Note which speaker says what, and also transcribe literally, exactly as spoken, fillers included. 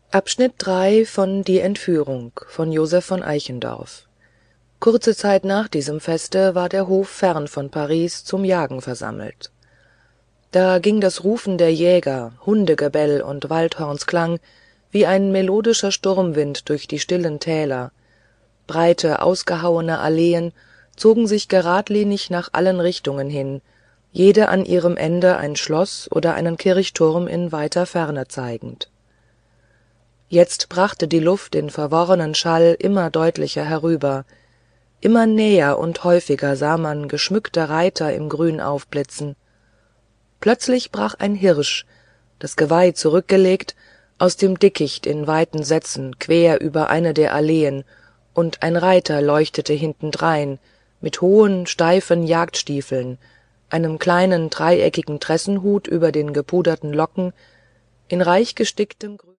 Speaker 1: Abschnitt drei von Die Entführung von Joseph von Eichendorff. Kurze Zeit nach diesem Feste war der Hof fern von Paris zum Jagen versammelt. Da ging das Rufen der Jäger, Hundegebell und Waldhornsklang wie ein melodischer Sturmwind durch die stillen Täler. Breite, ausgehauene Alleen zogen sich geradlinig nach allen Richtungen hin, jede an ihrem Ende ein Schloss oder einen Kirchturm in weiter Ferne zeigend. Jetzt brachte die Luft den verworrenen Schall immer deutlicher herüber, immer näher und häufiger sah man geschmückte reiter im grün aufblitzen. Plötzlich brach ein Hirsch, das Geweih zurückgelegt, aus dem Dickicht in weiten Sätzen quer über eine der Alleen, und ein Reiter leuchtete hintendrein, mit hohen, steifen Jagdstiefeln, einem kleinen dreieckigen Tressenhut über den gepuderten Locken, in reich gesticktem